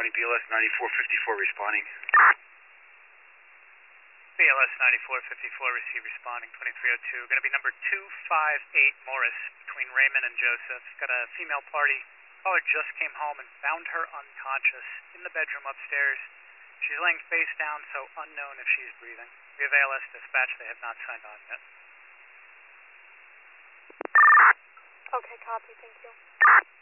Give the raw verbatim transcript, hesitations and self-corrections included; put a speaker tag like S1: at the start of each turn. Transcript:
S1: County, B L S ninety-four fifty-four responding.
S2: B L S ninety-four fifty-four, receive responding, twenty-three oh two. Going to be number two five eight Morris, between Raymond and Joseph. Got a female party. Caller just came home and found her unconscious in the bedroom upstairs. She's laying face down, so unknown if she's breathing. We have A L S dispatch. They have not signed on yet.
S3: Okay, copy. Thank you.